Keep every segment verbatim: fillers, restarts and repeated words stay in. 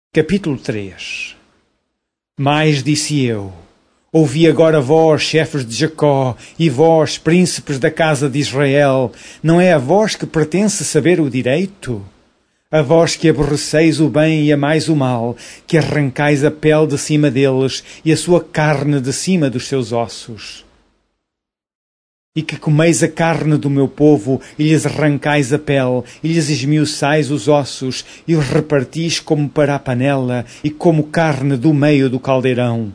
Capítulo três. Mais disse eu: ouvi agora vós, chefes de Jacó, e vós, príncipes da casa de Israel, não é a vós que pertence saber o direito? A vós que aborreceis o bem e amais o mal, que arrancais a pele de cima deles e a sua carne de cima dos seus ossos. E que comeis a carne do meu povo, e lhes arrancais a pele, e lhes esmiuçais os ossos, e os repartis como para a panela, e como carne do meio do caldeirão.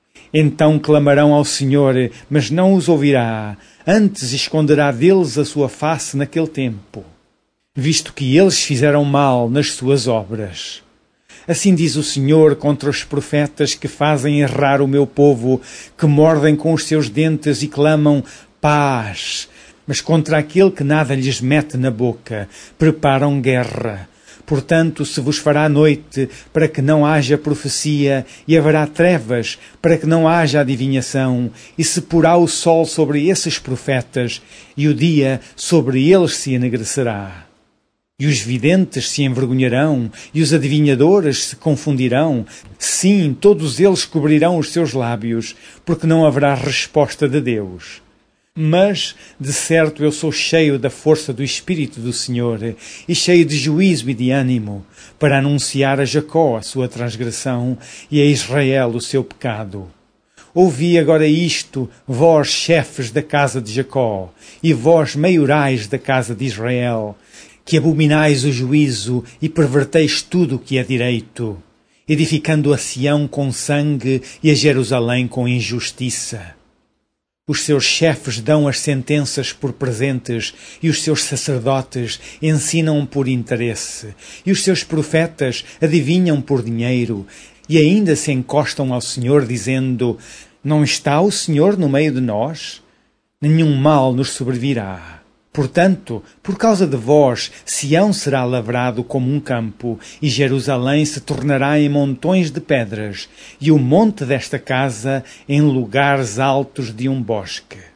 Então clamarão ao Senhor, mas não os ouvirá, antes esconderá deles a sua face naquele tempo, visto que eles fizeram mal nas suas obras. Assim diz o Senhor contra os profetas que fazem errar o meu povo, que mordem com os seus dentes e clamam paz, mas contra aquele que nada lhes mete na boca, preparam guerra. Portanto, se vos fará noite, para que não haja profecia, e haverá trevas, para que não haja adivinhação, e se porá o sol sobre esses profetas, e o dia sobre eles se enegrecerá. E os videntes se envergonharão, e os adivinhadores se confundirão. Sim, todos eles cobrirão os seus lábios, porque não haverá resposta de Deus. Mas, de certo, eu sou cheio da força do Espírito do Senhor, e cheio de juízo e de ânimo, para anunciar a Jacó a sua transgressão, e a Israel o seu pecado. Ouvi agora isto, vós, chefes da casa de Jacó, e vós, maiorais da casa de Israel, que abominais o juízo e perverteis tudo o que é direito, edificando a Sião com sangue e a Jerusalém com injustiça. Os seus chefes dão as sentenças por presentes, e os seus sacerdotes ensinam por interesse, e os seus profetas adivinham por dinheiro, e ainda se encostam ao Senhor, dizendo: não está o Senhor no meio de nós? Nenhum mal nos sobrevirá. Portanto, por causa de vós, Sião será lavrado como um campo, e Jerusalém se tornará em montões de pedras, e o monte desta casa em lugares altos de um bosque.